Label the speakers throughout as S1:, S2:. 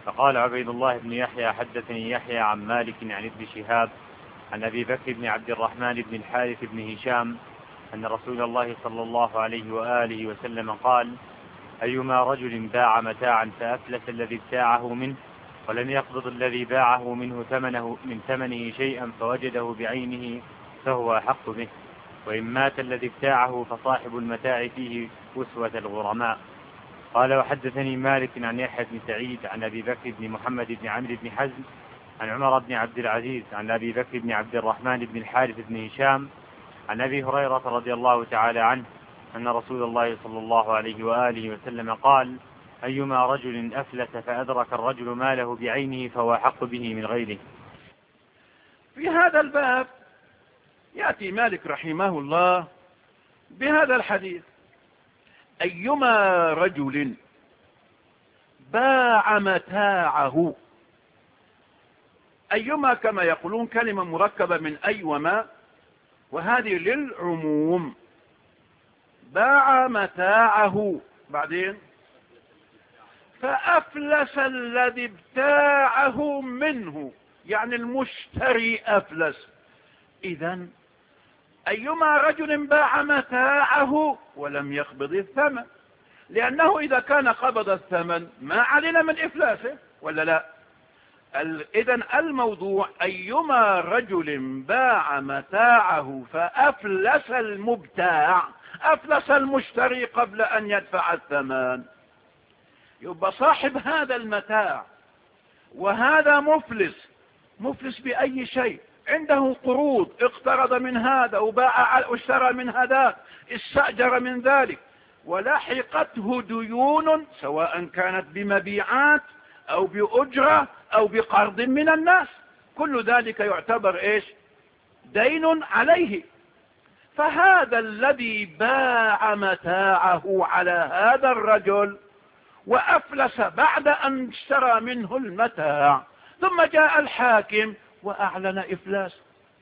S1: فقال عبيد الله بن يحيى حدثني يحيى عن مالك عن ابن شهاب عن أبي بكر بن عبد الرحمن بن الحارث بن هشام أن رسول الله صلى الله عليه وآله وسلم قال: أيما رجل باع متاعا فأفلس الذي ابتاعه منه ولم يقبض الذي باعه من ثمنه شيئا فوجده بعينه فهو أحق به، وإن مات الذي ابتاعه فصاحب المتاع فيه أسوة الغرماء. قال: وحدثني مالك عن يحيى بن سعيد عن أبي بكر بن محمد بن عمرو بن حزم عن عمر بن عبد العزيز عن أبي بكر بن عبد الرحمن بن الحارث بن هشام عن أبي هريرة رضي الله تعالى عنه أن رسول الله صلى الله عليه وآله وسلم قال: أيما رجل أفلس فأدرك الرجل ماله بعينه فهو أحق به من غيره.
S2: في هذا الباب يأتي مالك رحمه الله بهذا الحديث: أيما رجل باع متاعه. أيما كما يقولون كلمة مركبة من أي وما، وهذه للعموم. باع متاعه بعدين فأفلس الذي ابتاعه منه، يعني المشتري أفلس. إذن أيما رجل باع متاعه ولم يقبض الثمن، لأنه إذا كان قبض الثمن ما علينا من إفلاسه ولا لا. إذن الموضوع أيما رجل باع متاعه فأفلس المبتاع، أفلس المشتري قبل أن يدفع الثمن، يبقى صاحب هذا المتاع وهذا مفلس. مفلس بأي شيء؟ عنده قروض، اقترض من هذا وباع واشترى من هذا، استأجر من ذلك، ولحقته ديون سواء كانت بمبيعات أو بأجرة أو بقرض من الناس، كل ذلك يعتبر إيش؟ دين عليه. فهذا الذي باع متاعه على هذا الرجل وأفلس بعد أن اشترى منه المتاع، ثم جاء الحاكم وأعلن إفلاس،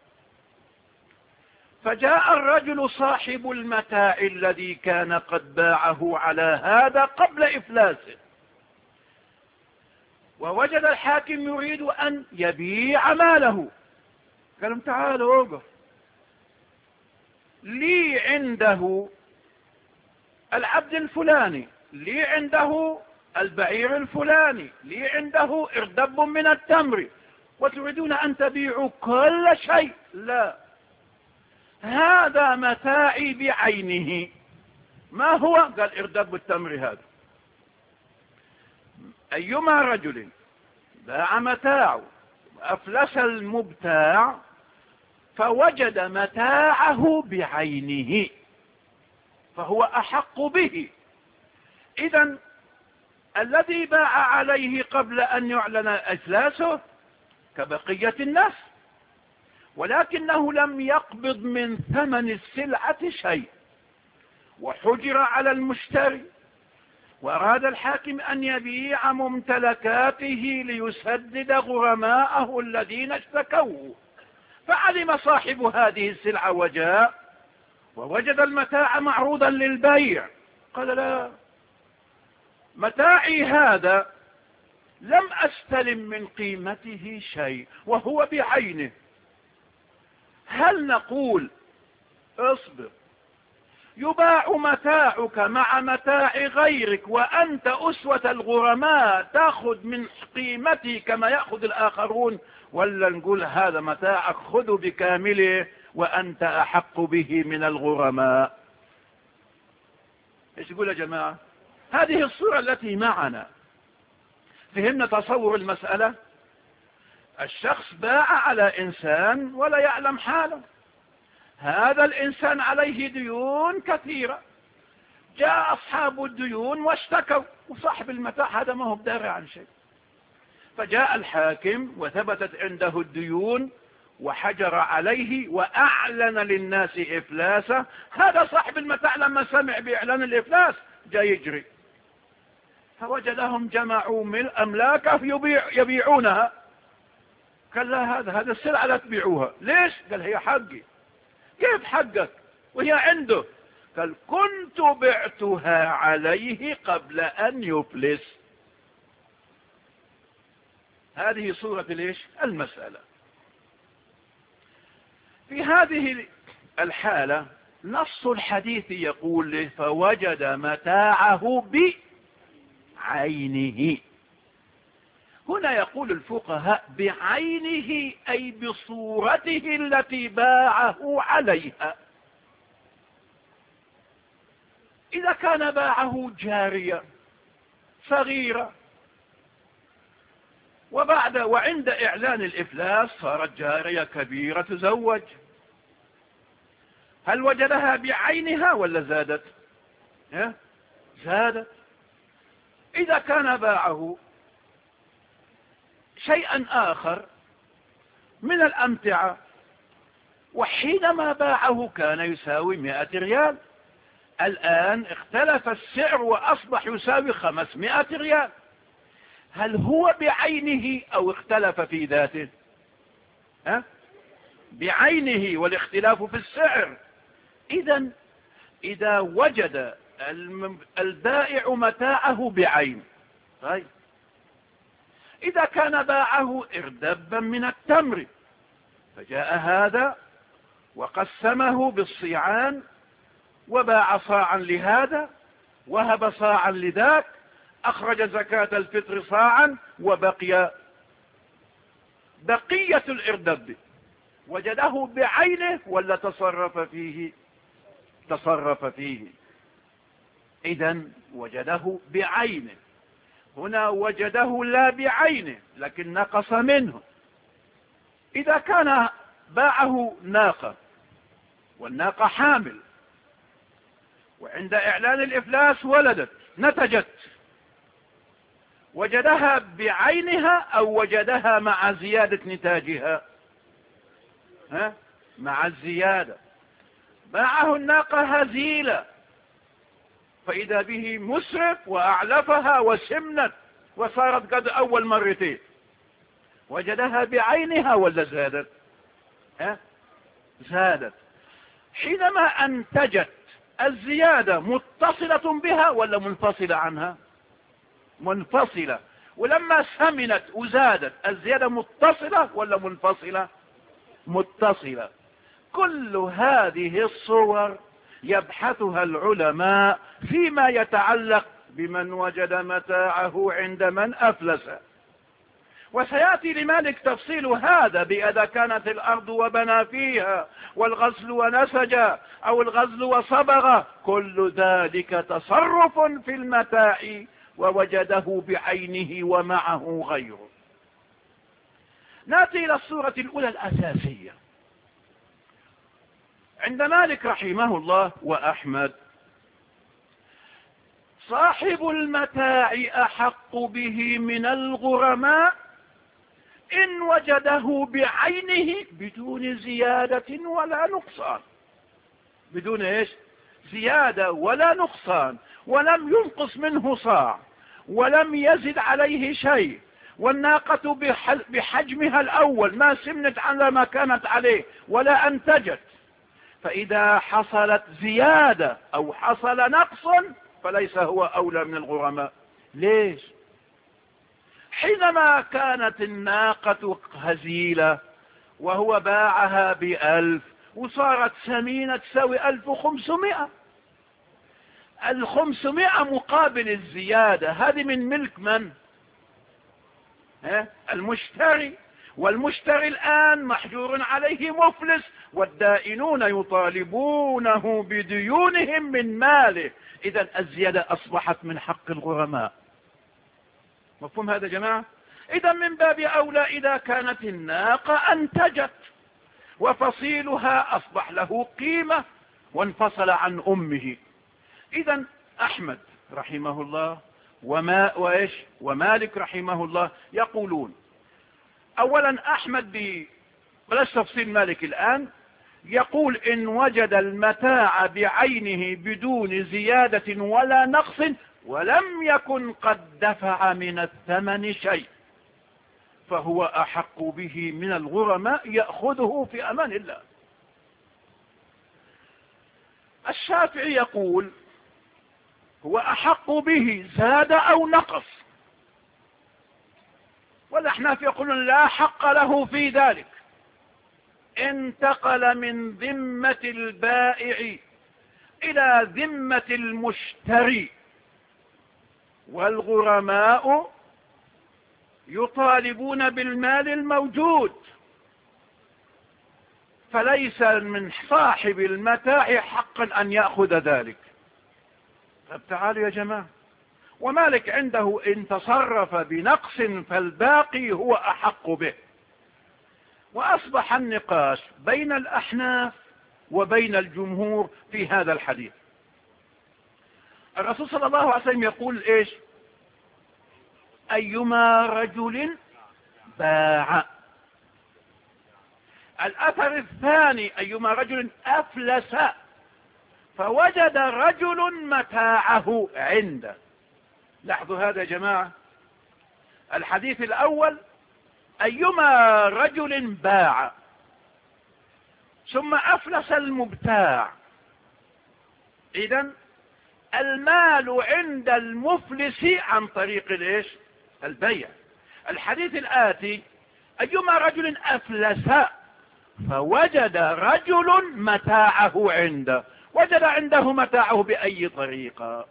S2: فجاء الرجل صاحب المتاع الذي كان قد باعه على هذا قبل إفلاسه، ووجد الحاكم يريد أن يبيع ماله. قال: تعالوا اوقف، لي عنده العبد الفلاني، لي عنده البعير الفلاني، لي عنده إردب من التمر، وتريدون أن تبيعوا كل شيء؟ لا، هذا متاعي بعينه. ما هو؟ قال: إردب التمر هذا. أيما رجل باع متاعه وأفلس المبتاع فوجد متاعه بعينه فهو أحق به. إذن الذي باع عليه قبل أن يعلن إفلاسه كبقية الناس، ولكنه لم يقبض من ثمن السلعة شيء، وحجر على المشتري، وأراد الحاكم أن يبيع ممتلكاته ليسدد غرماءه الذين اشتكوه، فعلم صاحب هذه السلعة وجاء ووجد المتاع معروضا للبيع، قال: لا، متاعي هذا لم أستلم من قيمته شيء وهو بعينه. هل نقول اصبر، يباع متاعك مع متاع غيرك وأنت أسوة الغرماء تأخذ من قيمته كما يأخذ الآخرون، ولا نقول هذا متاعك خذه بكامله وأنت أحق به من الغرماء؟ ايش يقول يا جماعة؟ هذه الصورة التي معنا. فهمنا تصور المسألة؟ الشخص باع على إنسان ولا يعلم حاله، هذا الإنسان عليه ديون كثيرة، جاء أصحاب الديون واشتكوا، وصاحب المتاع هذا ما هو بداري عن شيء، فجاء الحاكم وثبتت عنده الديون وحجر عليه وأعلن للناس إفلاسه. هذا صاحب المتاع لما سمع بإعلان الإفلاس جاء يجري، فوجدهم جمعوا من أملاكه يبيعونها. قال: لا، هذا السلعة لا تبيعوها. ليش؟ قال: هي حقي. كيف حقك وهي عنده؟ قال: كنت بعتها عليه قبل أن يفلس. هذه صورة المسألة. في هذه الحالة نص الحديث يقول له فوجد متاعه بعينه. هنا يقول الفقهاء بعينه أي بصورته التي باعه عليها. إذا كان باعه جارية صغيرة وعند إعلان الإفلاس صارت جارية كبيرة تزوج، هل وجدها بعينها ولا زادت؟ زادت. إذا كان باعه شيئا آخر من الأمتعة وحينما باعه كان يساوي 100 ريال، الآن اختلف السعر وأصبح يساوي 500 ريال، هل هو بعينه أو اختلف في ذاته؟ بعينه والاختلاف في السعر. إذا وجد البائع متاعه بعين، طيب إذا كان باعه إردبا من التمر فجاء هذا وقسمه بالصيعان وباع صاعا لهذا وهب صاعا لذاك، أخرج زكاة الفطر صاعا وبقية الإردب، وجده بعينه ولا تصرف فيه؟ تصرف فيه. إذن وجده بعينه. هنا وجده لا بعينه لكن نقص منه. إذا كان باعه ناقة والناقة حامل وعند إعلان الإفلاس ولدت نتجت، وجدها بعينها أو وجدها مع زيادة نتاجها؟ مع الزيادة. باعه الناقة هزيلة فإذا به مسرف وأعلفها وسمنت وصارت قد أول مرتين، وجدها بعينها ولا زادت؟ زادت. حينما أنتجت الزيادة متصلة بها ولا منفصلة عنها؟ منفصلة. ولما سمنت وزادت الزيادة متصلة ولا منفصلة؟ متصلة. كل هذه الصور يبحثها العلماء فيما يتعلق بمن وجد متاعه عند من أفلس. وسيأتي لمالك تفصيل هذا بإذا كانت الأرض وبنى فيها والغزل ونسج أو الغزل وصبغ، كل ذلك تصرف في المتاع ووجده بعينه ومعه غيره. نأتي إلى الصورة الأولى الأساسية عند مالك رحمه الله وأحمد. صاحب المتاع أحق به من الغرماء إن وجده بعينه بدون زيادة ولا نقصان. بدون زيادة ولا نقصان، ولم ينقص منه صاع ولم يزد عليه شيء، والناقة بحجمها الأول ما سمنت على ما كانت عليه ولا أنتجت. فإذا حصلت زيادة أو حصل نقص فليس هو أولى من الغرماء. ليش؟ حينما كانت الناقة هزيلة وهو باعها ب1000 وصارت سمينة تساوي 1500، 500 مقابل الزيادة، هذه من ملك من؟ المشتري. والمشتري الآن محجور عليه مفلس، والدائنون يطالبونه بديونهم من ماله. إذن الزيادة أصبحت من حق الغرماء. مفهوم هذا جماعة؟ إذن من باب أولى إذا كانت الناقة أنتجت وفصيلها أصبح له قيمة وانفصل عن أمه. إذن أحمد رحمه الله ومالك رحمه الله يقولون: أولا أحمد بلاش تفصيل مالك الآن، يقول إن وجد المتاع بعينه بدون زيادة ولا نقص ولم يكن قد دفع من الثمن شيء فهو أحق به من الغرماء، يأخذه في أمان الله. الشافعي يقول هو أحق به زاد أو نقص، والأحناف يقولون لا حق له في ذلك. انتقل من ذمة البائع إلى ذمة المشتري، والغرماء يطالبون بالمال الموجود، فليس من صاحب المتاع حقا أن يأخذ ذلك. طب تعالوا يا جماعة، ومالك عنده إن تصرف بنقص فالباقي هو أحق به. وأصبح النقاش بين الأحناف وبين الجمهور في هذا الحديث. الرسول صلى الله عليه وسلم يقول إيش؟ أيما رجل باع. الأثر الثاني أيما رجل أفلس فوجد رجل متاعه عنده. لاحظوا هذا يا جماعة. الحديث الأول أيما رجل باع، ثم أفلس المبتاع. إذن المال عند المفلس عن طريق الايش؟ البيع. الحديث الآتي أيما رجل أفلس فوجد رجل متاعه عنده. وجد عنده متاعه بأي طريقة؟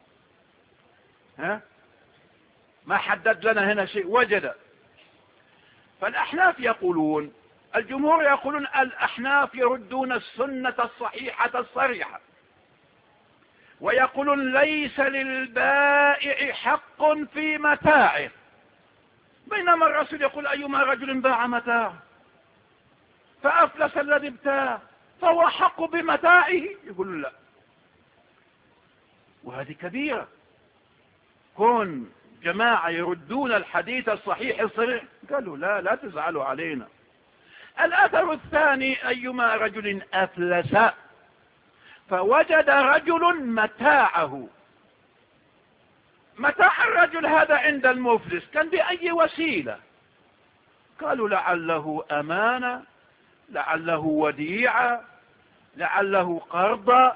S2: ما حدد لنا هنا شيء. وجد. فالأحناف يقولون، الجمهور يقولون الأحناف يردون السنة الصحيحة الصريحة، ويقولون ليس للبائع حق في متاعه، بينما الرسول يقول أيما رجل باع متاعه فأفلس الذي ابتاع فهو حق بمتاعه. يقول لا. وهذه كبيرة. كون جماعة يردون الحديث الصحيح الصريح، قالوا لا تزعلوا علينا. الأثر الثاني أيما رجل أفلس فوجد رجل متاعه. متاع الرجل هذا عند المفلس كان بأي وسيلة؟ قالوا لعله أمانة، لعله وديعة، لعله قرض.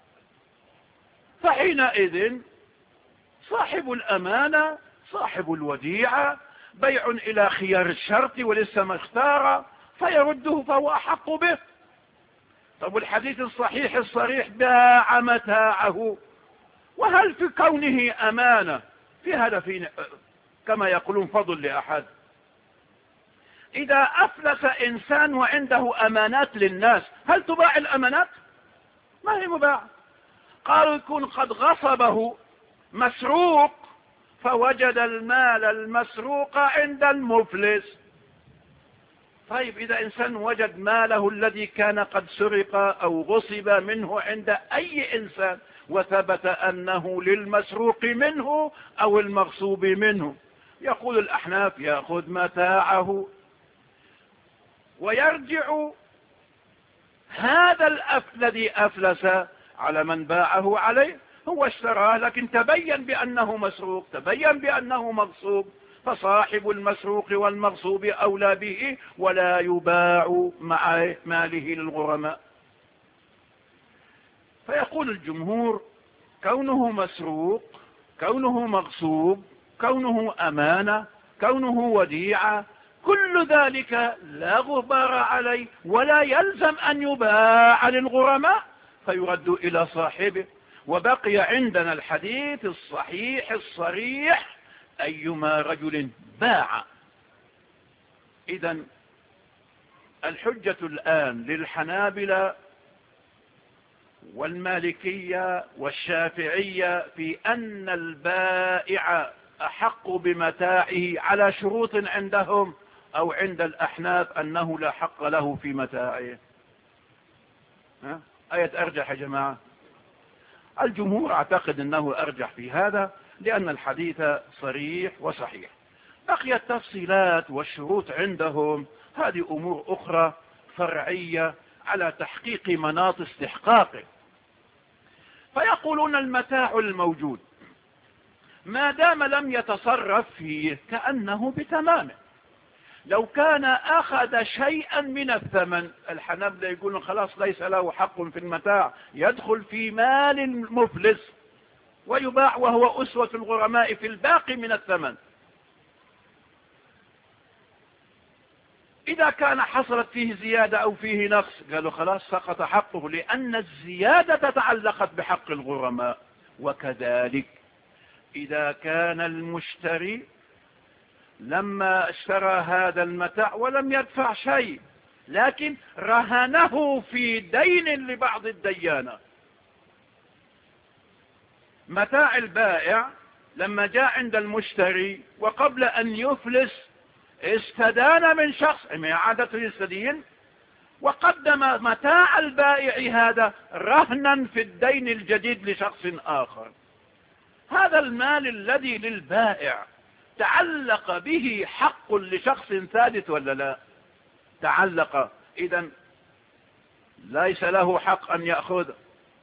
S2: فحينئذ صاحب الأمانة، صاحب الوديعة، بيع إلى خيار الشرط ولسه ما اختار، فيرده فهو أحق به. طب الحديث الصحيح الصريح باع متاعه، وهل في كونه أمانة في هذا في كما يقولون فضل لأحد؟ إذا أفلس إنسان وعنده أمانات للناس، هل تباع الأمانات؟ ما هي مباع. قالوا يكون قد غصبه مسروق فوجد المال المسروق عند المفلس. طيب إذا إنسان وجد ماله الذي كان قد سرق أو غصب منه عند أي إنسان وثبت أنه للمسروق منه أو المغصوب منه، يقول الأحناف يأخذ متاعه ويرجع هذا الذي أفلس على من باعه عليه. هو اشتراه لكن تبين بأنه مسروق، تبين بأنه مغصوب، فصاحب المسروق والمغصوب أولى به ولا يباع مع ماله للغرماء. فيقول الجمهور كونه مسروق، كونه مغصوب، كونه أمانة، كونه وديعة، كل ذلك لا غبار عليه ولا يلزم أن يباع للغرماء، فيرد إلى صاحبه. وبقي عندنا الحديث الصحيح الصريح أيما رجل باع. إذن الحجة الآن للحنابلة والمالكية والشافعية في أن البائع أحق بمتاعه على شروط عندهم، أو عند الأحناف أنه لا حق له في متاعه. آية أرجح يا جماعة. الجمهور اعتقد أنه أرجح في هذا لأن الحديث صريح وصحيح. بقي التفصيلات والشروط عندهم هذه أمور أخرى فرعية على تحقيق مناط استحقاقه. فيقولون المتاع الموجود ما دام لم يتصرف فيه كأنه بتمامه. لو كان أخذ شيئا من الثمن، الحنابلة يقولون خلاص ليس له حق في المتاع، يدخل في مال المفلس ويباع وهو أسوة الغرماء في الباقي من الثمن. إذا كان حصلت فيه زيادة أو فيه نقص قالوا خلاص سقط حقه، لأن الزيادة تعلقت بحق الغرماء. وكذلك إذا كان المشتري لما اشترى هذا المتاع ولم يدفع شيء لكن رهنه في دين لبعض الديانة، متاع البائع لما جاء عند المشتري وقبل أن يفلس استدان من شخص، ما عادته يستدين، وقدم متاع البائع هذا رهنا في الدين الجديد لشخص آخر. هذا المال الذي للبائع تعلق به حق لشخص ثالث ولا لا؟ تعلق، إذن ليس له حق أن يأخذ.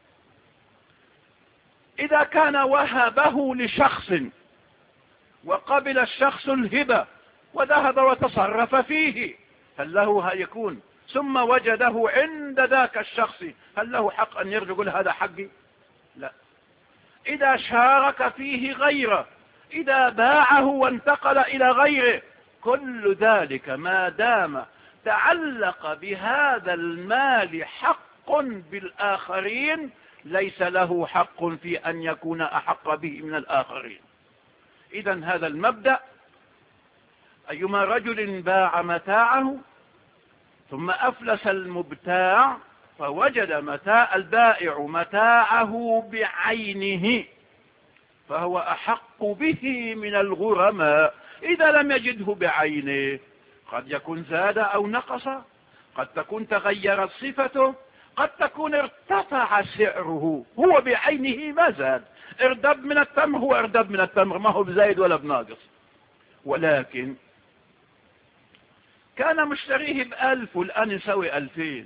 S2: إذا كان وهبه لشخص وقبل الشخص الهبة وذهب وتصرف فيه، هل له يكون ثم وجده عند ذاك الشخص، هل له حق أن يرجع يقول هذا حقي؟ لا. إذا شارك فيه غيره، إذا باعه وانتقل إلى غيره، كل ذلك ما دام تعلق بهذا المال حق بالآخرين ليس له حق في أن يكون أحق به من الآخرين. إذن هذا المبدأ، أيما رجل باع متاعه ثم أفلس المبتاع فوجد متاع البائع متاعه بعينه فهو أحق به من الغرماء. إذا لم يجده بعينه قد يكون زاد أو نقص، قد تكون تغيرت صفته، قد تكون ارتفع سعره، هو بعينه ما زاد. اردب من التمر هو اردب من التمر، ما هو بزايد ولا بناقص، ولكن كان مشتريه ب1000 والآن يسوي 2000.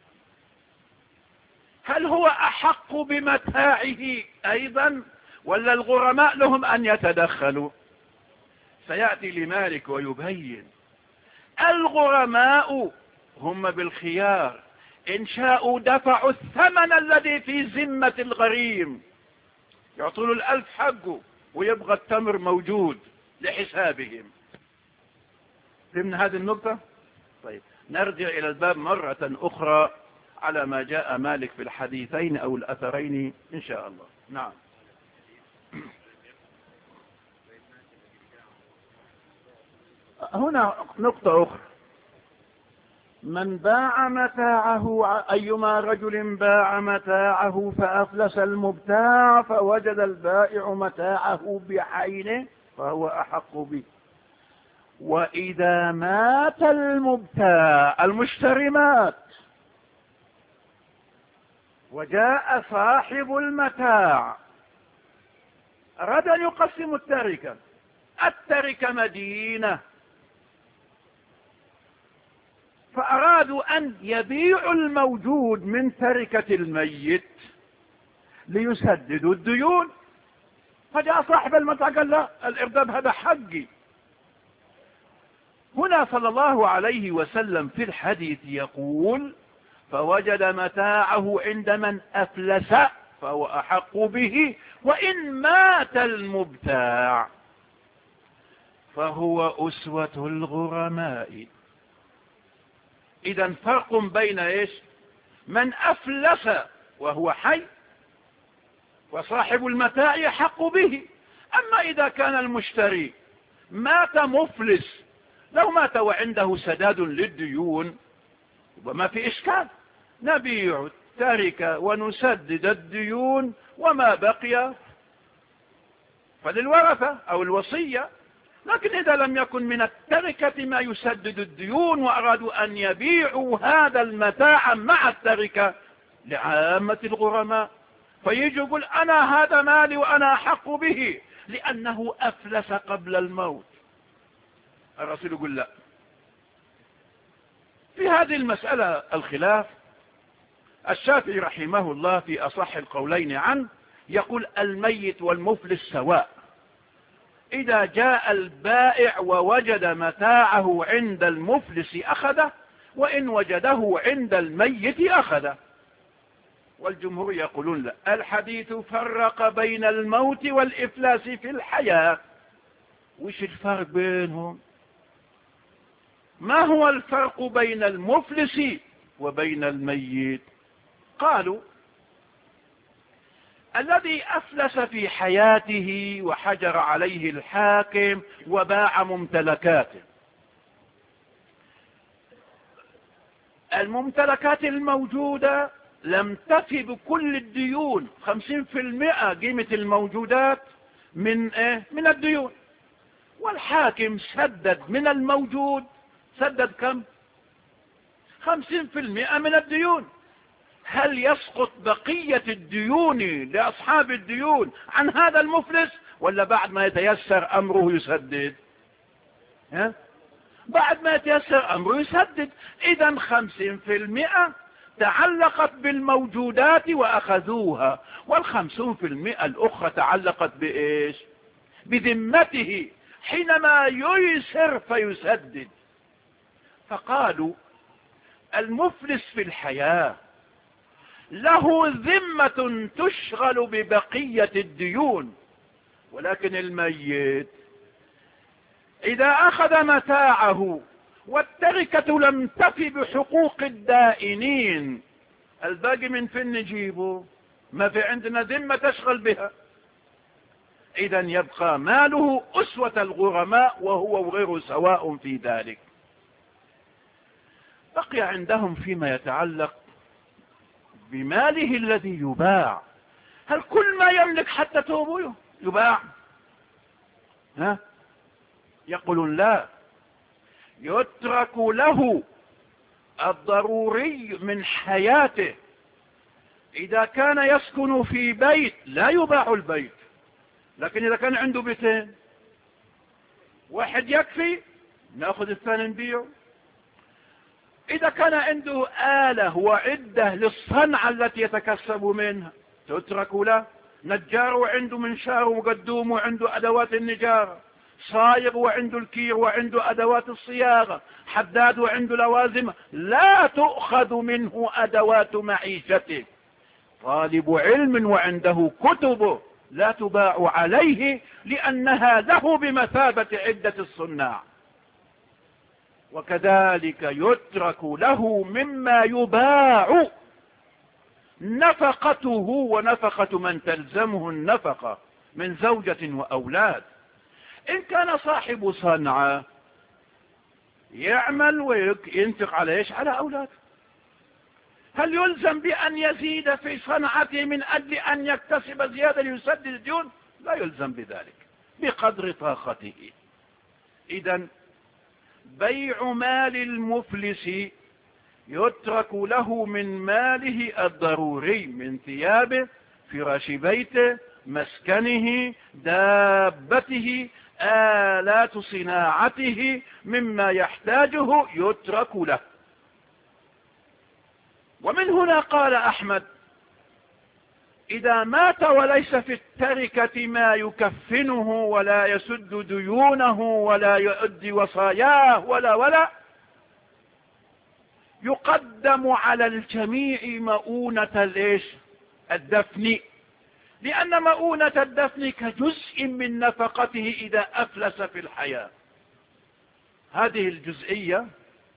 S2: هل هو أحق بمتاعه أيضا ولا الغرماء لهم أن يتدخلوا؟ سيأتي لمالك ويبين الغرماء هم بالخيار، إن شاءوا دفعوا الثمن الذي في ذمة الغريم، يعطوا له 1000 حقه ويبغى التمر موجود لحسابهم. فهمنا هذه النقطة؟ طيب نرجع إلى الباب مرة أخرى على ما جاء مالك في الحديثين أو الأثرين إن شاء الله. نعم. هنا نقطة أخرى، من باع متاعه، أيما رجل باع متاعه فأفلس المبتاع فوجد البائع متاعه بعينه فهو أحق به. وإذا مات المبتاع، المشتري مات وجاء صاحب المتاع أراد أن يقسم التركة، التركة مدينة، فأرادوا أن يبيعوا الموجود من تركة الميت ليسددوا الديون، فجاء صاحب المتاع قال لا، الإرداب هذا حقي. هنا صلى الله عليه وسلم في الحديث يقول فوجد متاعه عند من أفلس فهو أحق به، وإن مات المبتاع فهو أسوة الغرماء. إذا فرق بين إيش؟ من أفلس وهو حي وصاحب المتاع يحق به. أما إذا كان المشتري مات مفلس، لو مات وعنده سداد للديون وما في إشكال، نبيع التركة ونسدد الديون وما بقي فللورثة أو الوصية. لكن إذا لم يكن من التركة ما يسدد الديون وأرادوا أن يبيعوا هذا المتاع مع التركة لعامة الغرماء، فيجي يقول أنا هذا مالي وأنا أحق به لأنه أفلس قبل الموت، الرسول يقول لا. في هذه المسألة الخلاف، الشافعي رحمه الله في أصح القولين عنه يقول الميت والمفلس سواء، إذا جاء البائع ووجد متاعه عند المفلس أخذه، وإن وجده عند الميت أخذه. والجمهور يقولون لا، الحديث فرق بين الموت والإفلاس في الحياة. وش الفرق بينهم؟ ما هو الفرق بين المفلس وبين الميت؟ قالوا الذي أفلس في حياته وحجر عليه الحاكم وباع ممتلكاته، الممتلكات الموجودة لم تفي بكل الديون، 50% قيمة الموجودات من الديون، والحاكم سدد من الموجود، سدد كم؟ 50% من الديون. هل يسقط بقية الديون لأصحاب الديون عن هذا المفلس، ولا بعد ما يتيسر أمره يسدد؟ بعد ما يتيسر أمره يسدد. إذن 50% تعلقت بالموجودات وأخذوها، وال50% الأخرى تعلقت بإيش؟ بذمته حينما ييسر فيسدد. فقالوا المفلس في الحياة له ذمة تشغل ببقية الديون، ولكن الميت إذا أخذ متاعه والتركة لم تفي بحقوق الدائنين، الباقي من فين نجيبه؟ ما في عندنا ذمة تشغل بها. إذن يبقى ماله أسوة الغرماء وهو وغيره سواء في ذلك. بقي عندهم فيما يتعلق بماله الذي يباع، هل كل ما يملك حتى توبه يباع؟ يقولون لا، يترك له الضروري من حياته. إذا كان يسكن في بيت لا يباع البيت، لكن إذا كان عنده بيتين، واحد يكفي نأخذ الثاني نبيعه. إذا كان عنده آلة وعدة للصنعة التي يتكسب منها تترك له. نجار وعنده منشار وقدوم وعنده أدوات النجارة، صايغ وعنده الكير وعنده أدوات الصياغة، حداد وعنده لوازمة، لا تؤخذ منه أدوات معيشته. طالب علم وعنده كتبه لا تباع عليه، لأنها له بمثابة عدة الصناع. وكذلك يترك له مما يباع نفقته ونفقة من تلزمه النفقة من زوجة وأولاد. إن كان صاحب صنعة يعمل وينفق على إيش؟ على أولاده. هل يلزم بأن يزيد في صنعته من أجل أن يكتسب زيادة ليسدد الديون؟ لا يلزم بذلك، بقدر طاقته. إذن بيع مال المفلس يترك له من ماله الضروري، من ثيابه، فراش بيته، مسكنه، دابته، آلات صناعته، مما يحتاجه يترك له. ومن هنا قال أحمد إذا مات وليس في التركة ما يكفنه ولا يسد ديونه ولا يؤدي وصاياه ولا يقدم على الجميع مؤونة الدفن، لأن مؤونة الدفن كجزء من نفقته إذا أفلس في الحياة. هذه الجزئية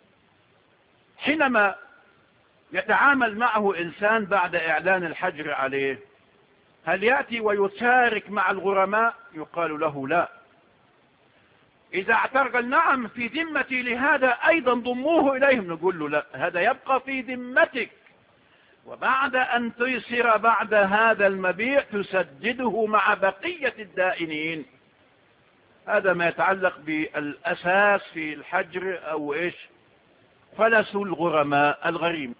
S2: حينما يتعامل معه إنسان بعد إعلان الحجر عليه، هل يأتي ويشارك مع الغرماء؟ يقال له لا. إذا اعترق نعم في ذمتي لهذا أيضا ضموه إليهم، نقول له لا، هذا يبقى في ذمتك، وبعد أن تيسر بعد هذا المبيع تسدده مع بقية الدائنين. هذا ما يتعلق بالأساس في الحجر أو فلس الغرماء الغريم.